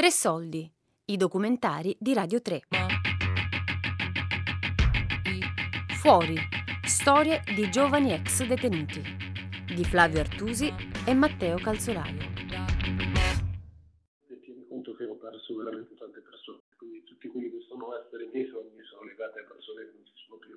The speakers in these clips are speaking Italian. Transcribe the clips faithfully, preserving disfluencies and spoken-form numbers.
Tre soldi, i documentari di Radio tre. Fuori, storie di giovani ex detenuti, di Flavio Artusi e Matteo Calzolaio. E tieni conto che ho perso veramente tante persone, quindi tutti quelli che sono esseri miei sogni sono legati a persone che non ci sono più.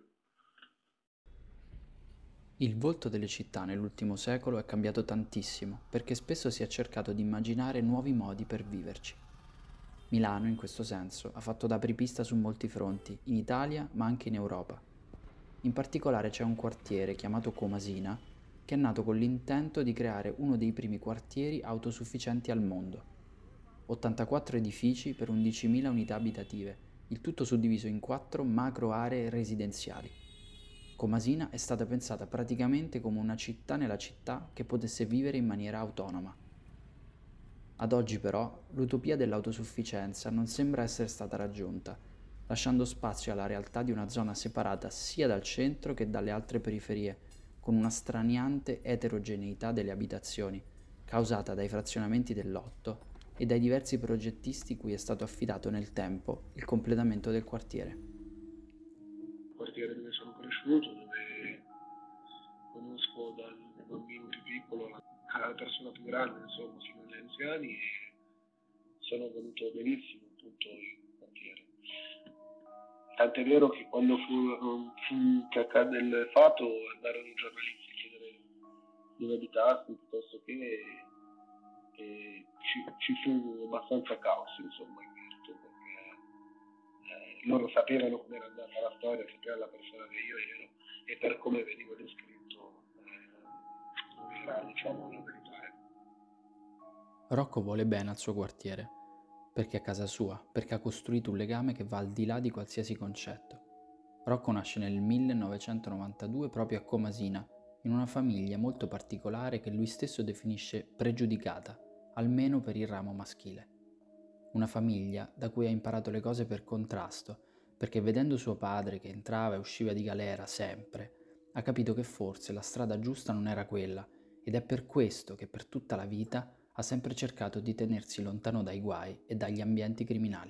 Il volto delle città nell'ultimo secolo è cambiato tantissimo, perché spesso si è cercato di immaginare nuovi modi per viverci. Milano, in questo senso, ha fatto da apripista su molti fronti, in Italia ma anche in Europa. In particolare c'è un quartiere chiamato Comasina, che è nato con l'intento di creare uno dei primi quartieri autosufficienti al mondo. ottantaquattro edifici per undicimila unità abitative, il tutto suddiviso in quattro macro aree residenziali. Comasina è stata pensata praticamente come una città nella città che potesse vivere in maniera autonoma. Ad oggi però l'utopia dell'autosufficienza non sembra essere stata raggiunta, lasciando spazio alla realtà di una zona separata sia dal centro che dalle altre periferie, con una straniante eterogeneità delle abitazioni, causata dai frazionamenti del lotto e dai diversi progettisti cui è stato affidato nel tempo il completamento del quartiere. Il quartiere dove sono cresciuto, dove conosco dal bambino più piccolo alla persona più grande, insomma, fino agli anziani, e sono venuto benissimo appunto in quartiere. Tant'è vero che quando fu, fu che accadde il fatto, andarono i giornalisti a chiedere dove abitassi, piuttosto che e ci, ci fu abbastanza caos, insomma, in merito, perché eh, loro sapevano come era andata la storia, sapevano la persona che io ero e per come venivo descritto eh, non era, diciamo, la verità. Rocco vuole bene al suo quartiere, perché è casa sua, perché ha costruito un legame che va al di là di qualsiasi concetto. Rocco nasce nel millenovecentonovantadue proprio a Comasina, in una famiglia molto particolare che lui stesso definisce pregiudicata, almeno per il ramo maschile. Una famiglia da cui ha imparato le cose per contrasto, perché vedendo suo padre che entrava e usciva di galera sempre, ha capito che forse la strada giusta non era quella, ed è per questo che per tutta la vita ha sempre cercato di tenersi lontano dai guai e dagli ambienti criminali.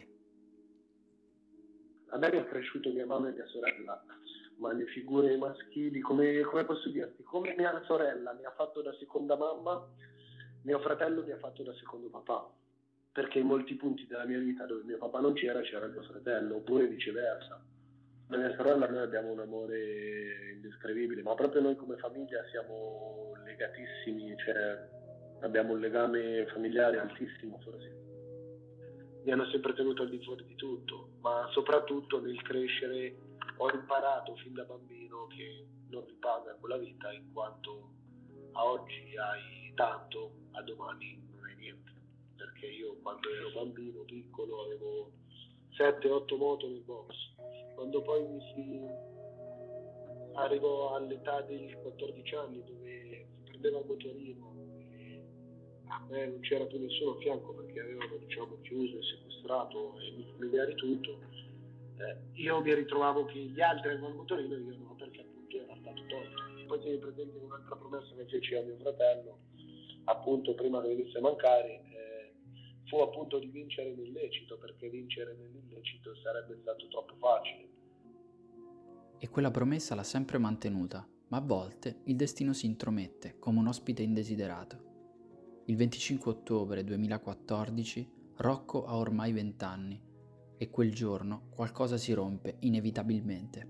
A me mi ha cresciuto mia mamma e mia sorella, ma le figure maschili, come, come posso dirti, come mia sorella mi ha fatto da seconda mamma, mio fratello mi ha fatto da secondo papà, perché in molti punti della mia vita dove mio papà non c'era, c'era mio fratello, oppure viceversa. La mia sorella, noi abbiamo un amore indescrivibile, ma proprio noi come famiglia siamo legatissimi, cioè abbiamo un legame familiare altissimo forse. Mi hanno sempre tenuto al di fuori di tutto, ma soprattutto nel crescere ho imparato fin da bambino che non ripaga quella vita, in quanto a oggi hai tanto, a domani non hai niente. Perché io quando ero bambino, piccolo, avevo sette otto moto nel box. Quando poi mi si arrivò all'età dei quattordici anni, dove si prendeva il motorino, a me non c'era più nessuno a fianco perché avevano, diciamo, chiuso e sequestrato e i familiari tutto, eh, io mi ritrovavo che gli altri avevano il motorino e io no, perché appunto era stato tolto. Poi tieni presente un'altra promessa che feci a mio fratello, appunto prima che venisse a mancare, eh, fu appunto di vincere l'illecito, perché vincere nell'illecito sarebbe stato troppo facile. E quella promessa l'ha sempre mantenuta, ma a volte il destino si intromette come un ospite indesiderato. Il venticinque ottobre duemilaquattordici Rocco ha ormai vent'anni e quel giorno qualcosa si rompe inevitabilmente.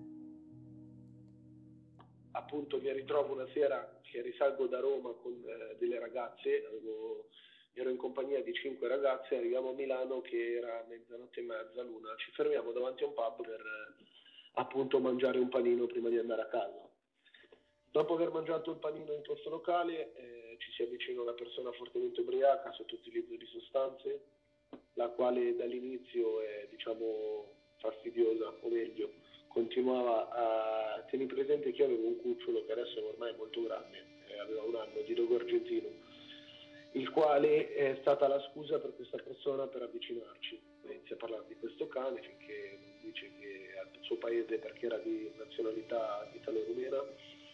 Appunto mi ritrovo una sera che risalgo da Roma con eh, delle ragazze, avevo, ero in compagnia di cinque ragazze, arriviamo a Milano che era mezzanotte e mezza, l'una, ci fermiamo davanti a un pub per eh, appunto mangiare un panino prima di andare a casa. Dopo aver mangiato il panino in questo locale eh, ci si avvicina una persona fortemente ubriaca sotto utilizzo di sostanze, la quale dall'inizio è, diciamo, fastidiosa, o meglio, continuava a tenere presente che io avevo un cucciolo che adesso ormai è molto grande, eh, aveva un anno, di dogo argentino, il quale è stata la scusa per questa persona per avvicinarci. Inizia a parlare di questo cane finché dice che al suo paese, perché era di nazionalità italo-rumena,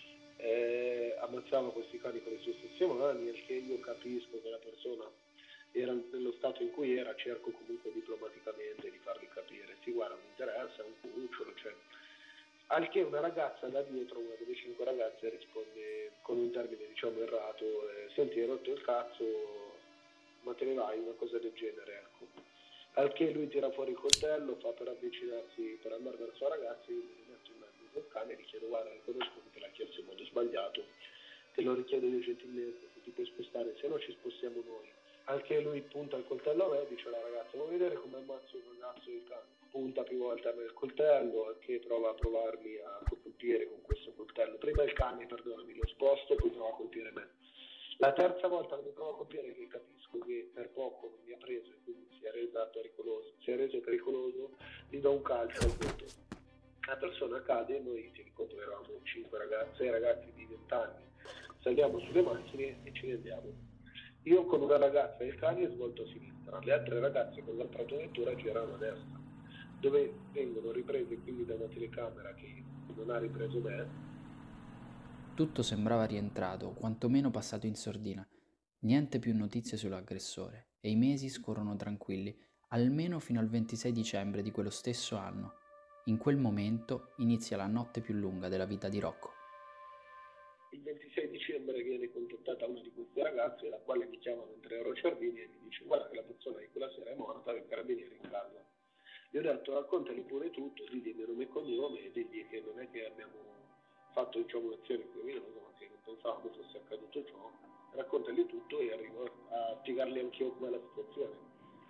eh, ammazzava questi cani con le sue stesse mani, e che io capisco che la persona era nello stato in cui era, cerco comunque diplomaticamente di fargli capire, sì guarda mi interessa, è un cucciolo, cioè. Al che una ragazza da dietro, una delle cinque ragazze, risponde con un termine diciamo errato, eh, senti hai rotto il cazzo, ma te ne vai, una cosa del genere, ecco. Al che lui tira fuori il coltello, fa per avvicinarsi, per andare verso la ragazza, io mi rimetto in mezzo col cane e gli chiedo guarda, riconosco che te l'ha chiesto in modo sbagliato, te lo richiedo di gentilezza, se ti puoi spostare, se no ci spostiamo noi. Al che lui punta il coltello a me e dice alla ragazza vuoi vedere come ammazzo il ragazzo e il cane? Punta più volte a me il coltello, al che prova a provarmi a colpire con questo coltello. Prima il cane, perdonami, lo sposto, poi prova a colpire me. La terza volta che mi prova a colpire, che capisco che per poco non mi ha preso e quindi si è reso pericoloso, si è reso pericoloso, gli do un calcio al volto. La persona cade e noi, ti ricordo, eravamo cinque ragazzi, sei ragazzi di venti anni, saliamo sulle macchine e ce ne andiamo. Io con una ragazza e il cane svolto a sinistra, le altre ragazze con l'altra vettura girano a destra, dove vengono riprese quindi da una telecamera che non ha ripreso me. Tutto sembrava rientrato, o quantomeno passato in sordina. Niente più notizie sull'aggressore, e i mesi scorrono tranquilli, almeno fino al ventisei dicembre di quello stesso anno. In quel momento inizia la notte più lunga della vita di Rocco. Il ventisei dicembre viene contattata una di queste ragazze, la quale mi chiama mentre ero a Cervini e mi dice guarda che la persona di quella sera è morta, i carabinieri in casa. Gli ho detto raccontali pure tutto, digli il mio nome e cognome e digli che non è che abbiamo fatto diciamo un'azione criminosa, ma che non pensavamo fosse accaduto ciò, raccontali tutto e arrivo a spiegargli anch'io com'è la situazione.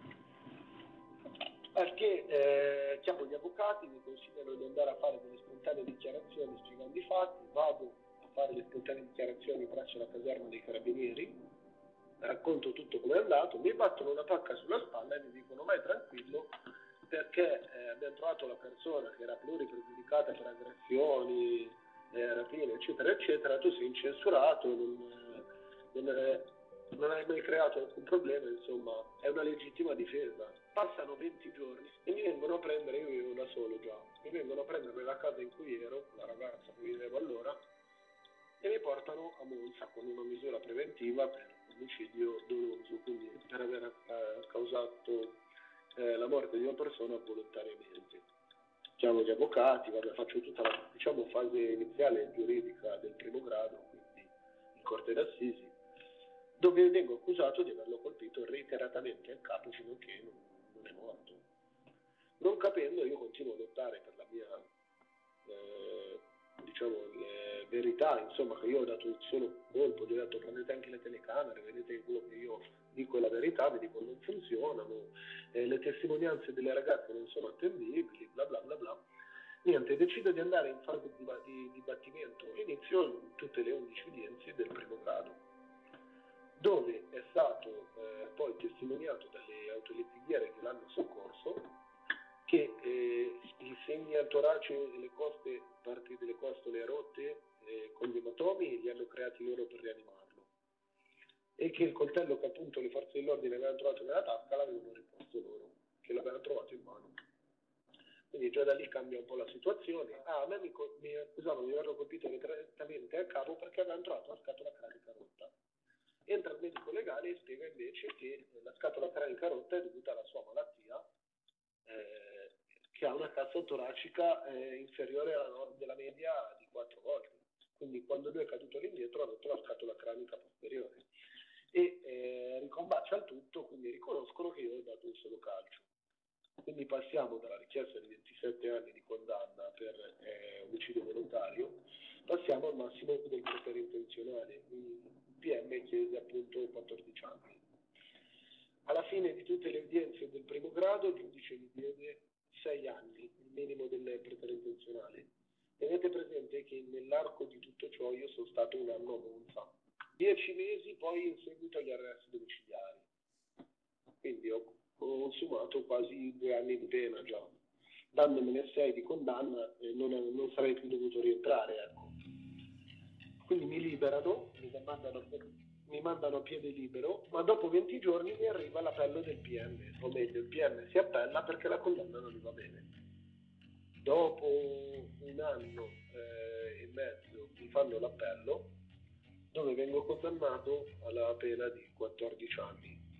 Perché eh, chiamo gli avvocati, mi consigliano di andare a fare delle spontanee dichiarazioni spiegando i fatti, vado a fare le spontanee dichiarazioni presso la caserma dei carabinieri, racconto tutto come è andato, mi battono una pacca sulla spalla e mi dicono vai tranquillo perché eh, abbiamo trovato la persona che era pluripregiudicata per aggressioni, eh, rapine eccetera eccetera, tu sei incensurato, non, non, non hai mai creato alcun problema, insomma è una legittima difesa. Passano venti giorni e mi vengono a prendere, io vivevo da solo già, mi vengono a prendere nella casa in cui ero, la ragazza che vivevo allora, e mi portano a Monza con una misura preventiva per omicidio doloso, quindi per aver eh, causato eh, la morte di una persona volontariamente. Chiamo gli avvocati, vabbè, faccio tutta la diciamo, fase iniziale giuridica del primo grado, quindi in corte d'assisi, dove vengo accusato di averlo colpito reiteratamente al capo fino a che non, non è morto. Non capendo, io continuo a lottare per la mia eh, diciamo le verità, insomma, che io ho dato il solo colpo, gli ho detto prendete anche le telecamere, vedete che quello che io dico è la verità, mi dicono non funzionano, eh, le testimonianze delle ragazze non sono attendibili, bla bla bla bla. Niente, decido di andare in fase di, di dibattimento, inizio tutte le undici udienze del primo grado, dove è stato eh, poi testimoniato dalle autolettighiere che l'hanno soccorso che eh, i segni al torace e le coste, parti delle costole rotte eh, con gli ematomi li hanno creati loro per rianimarlo e che il coltello che appunto le forze dell'ordine avevano trovato nella tasca l'avevano riposto loro, che l'avevano trovato in mano. Quindi già da lì cambia un po' la situazione. Ah, a me mi, mi accusavano di averlo colpito direttamente a capo perché avevano trovato la scatola cranica rotta. Entra il medico legale e spiega invece che la scatola cranica rotta è dovuta alla sua malattia, eh, che ha una cassa toracica eh, inferiore alla della media di quattro volte. Quindi quando lui è caduto all'indietro ha rotto la scatola cranica posteriore. E eh, ricombaccia il tutto, quindi riconoscono che io ho dato un solo calcio. Quindi passiamo dalla richiesta di ventisette anni di condanna per eh, omicidio volontario, passiamo al massimo del potere intenzionale. Il P M chiese appunto quattordici anni. Alla fine di tutte le udienze del primo grado il giudice mi diede sei anni, il minimo del potere intenzionale. Tenete presente che nell'arco di tutto ciò io sono stato un anno a Monza, dieci mesi poi in seguito agli arresti domiciliari. Quindi ho consumato quasi due anni di pena già. Dandomene sei di condanna e non, non sarei più dovuto rientrare, ecco. Quindi mi liberano, mi mandano, mi mandano a piede libero, ma dopo venti giorni mi arriva l'appello del P M, o meglio il P M si appella perché la condanna non gli va bene. Dopo un anno eh, e mezzo mi fanno l'appello dove vengo condannato alla pena di quattordici anni.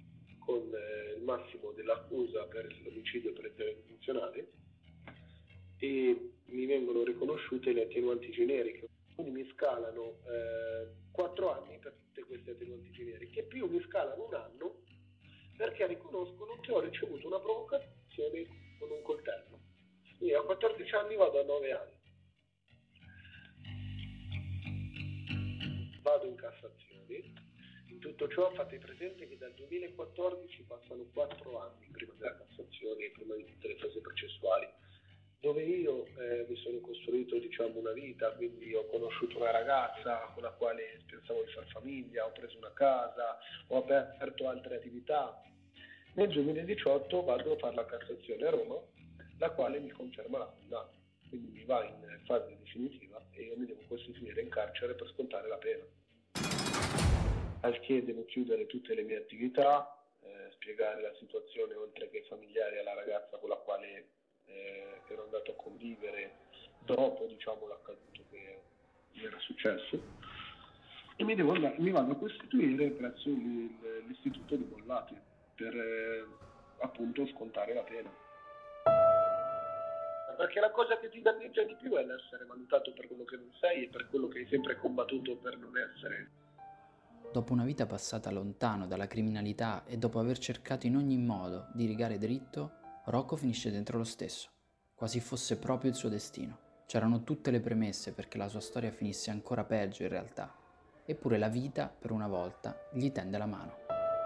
con eh, il massimo dell'accusa per l'omicidio per lesioni intenzionali e mi vengono riconosciute le attenuanti generiche, quindi mi scalano quattro eh, anni per tutte queste attenuanti generiche e più mi scalano un anno perché riconoscono che ho ricevuto una provocazione con un coltello. Quindi a quattordici anni vado a nove anni. Vado in Cassazione. In tutto ciò fate presente che dal duemilaquattordici passano quattro anni prima della Cassazione e prima di tutte le fasi processuali, dove io eh, mi sono costruito diciamo una vita, quindi ho conosciuto una ragazza con la quale pensavo di far famiglia, ho preso una casa, ho aperto altre attività. Nel duemiladiciotto vado a fare la Cassazione a Roma, la quale mi conferma la condanna, quindi mi va in fase definitiva e io mi devo costituire in carcere per scontare la pena. Al che devo chiudere tutte le mie attività, eh, spiegare la situazione oltre che ai familiari alla ragazza con la quale eh, ero andato a convivere dopo diciamo l'accaduto che mi era successo e mi, devo andare, mi vado a costituire presso l'istituto di Bollate per eh, appunto scontare la pena. Perché la cosa che ti danneggia di più è l'essere valutato per quello che non sei e per quello che hai sempre combattuto per non essere. Dopo una vita passata lontano dalla criminalità e dopo aver cercato in ogni modo di rigare dritto, Rocco finisce dentro lo stesso, quasi fosse proprio il suo destino. C'erano tutte le premesse perché la sua storia finisse ancora peggio in realtà, eppure la vita, per una volta, gli tende la mano.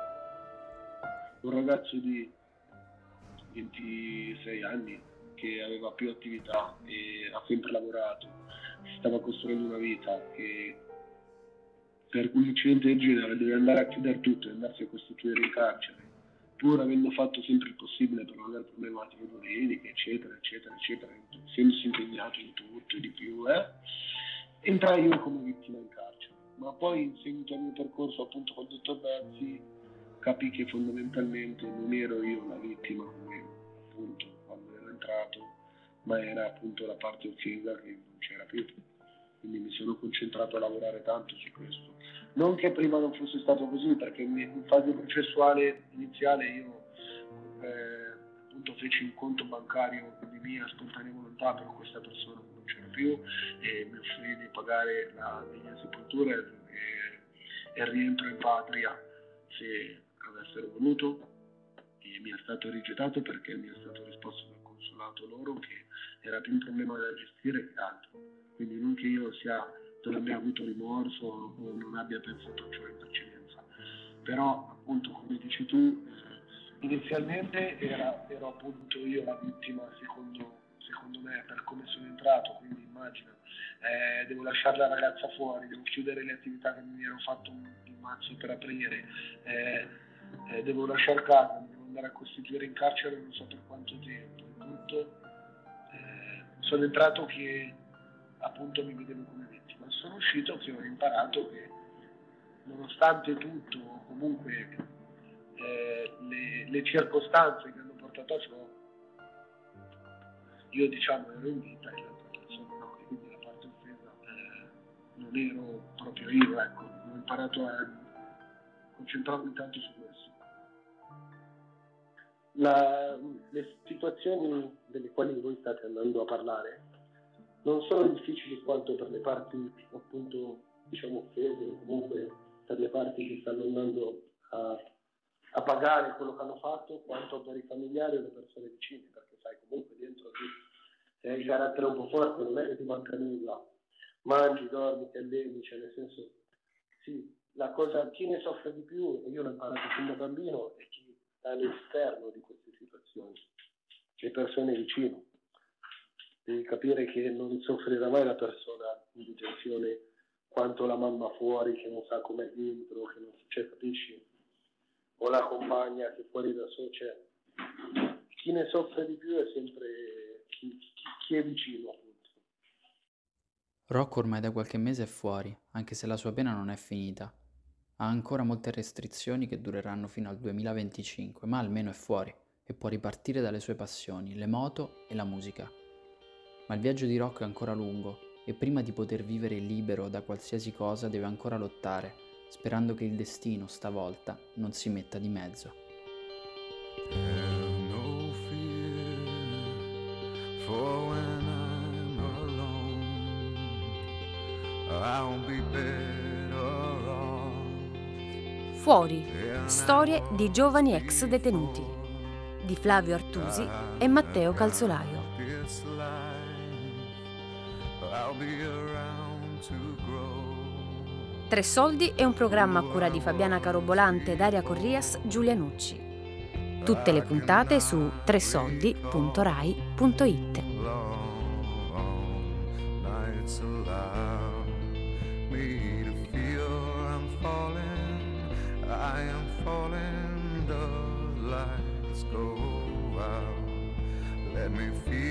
Un ragazzo di ventisei anni che aveva più attività e ha sempre lavorato, si stava costruendo una vita che per un incidente del genere deve andare a chiudere tutto e andarsi a costituire in carcere, pur avendo fatto sempre il possibile per non avere problematiche giuridiche, eccetera, eccetera, eccetera, essendosi impegnato in tutto e di più, eh, entrai io come vittima in carcere. Ma poi, in seguito al mio percorso appunto con il dottor Bezzi, capì che fondamentalmente non ero io la vittima come appunto quando ero entrato, ma era appunto la parte offesa che non c'era più. Quindi mi sono concentrato a lavorare tanto su questo. Non che prima non fosse stato così, perché in fase processuale iniziale io eh, appunto feci un conto bancario di mia spontanea volontà per questa persona che non c'era più e mi offrì di pagare la degna sepoltura e, e il rientro in patria se avessero voluto, e mi è stato rigettato perché mi è stato risposto dal consolato loro che era più un problema da gestire che altro. Quindi non che io sia, non abbia avuto rimorso o non abbia pensato a ciò in precedenza, però appunto come dici tu, eh, inizialmente era, ero appunto io la vittima secondo, secondo me per come sono entrato, quindi immagina, eh, devo lasciare la ragazza fuori, devo chiudere le attività che mi ero fatto un, un mazzo per aprire, eh, eh, devo lasciare casa, devo andare a costituire in carcere non so per quanto tempo, e tutto, eh, sono entrato che appunto mi vedevo come vittima. Sono uscito che ho imparato che nonostante tutto, comunque eh, le, le circostanze che hanno portato a ciò, io diciamo ero in vita e l'altra persona no, e quindi la parte offesa eh, non ero proprio io, ecco, ho imparato a concentrarmi tanto su questo. La, le situazioni delle quali voi state andando a parlare non sono difficili quanto per le parti appunto diciamo offese o comunque per le parti che stanno andando a, a pagare quello che hanno fatto, quanto per i familiari o le persone vicine, perché sai comunque dentro tu se hai il carattere un po' forte non è che ti manca nulla, mangi, dormi, ti alleni, cioè nel senso sì, la cosa, chi ne soffre di più, e io l'ho imparato fin da bambino, è chi sta all'esterno di queste situazioni, le persone vicino. Devi capire che non soffrirà mai la persona in detenzione quanto la mamma fuori che non sa com'è dentro, che non cioè, capisci? O la compagna che fuori da sé c'è. Chi ne soffre di più è sempre chi, chi, chi è vicino, appunto. Rocco ormai da qualche mese è fuori, anche se la sua pena non è finita. Ha ancora molte restrizioni che dureranno fino al duemilaventicinque, ma almeno è fuori e può ripartire dalle sue passioni, le moto e la musica. Ma il viaggio di Rocco è ancora lungo e prima di poter vivere libero da qualsiasi cosa deve ancora lottare, sperando che il destino stavolta non si metta di mezzo. For when I'm alone, I'll be better off. Fuori, storie di giovani ex detenuti, di Flavio Artusi e Matteo Calzolaio. It's life, I'll be around to grow. Tre soldi è un programma a cura di Fabiana Carobolante, Daria Corrias, Giulia Nucci. Tutte le puntate su tresoldi punto rai punto it. Long nights allow me to feel I'm falling, I am falling, the lights go out, let me feel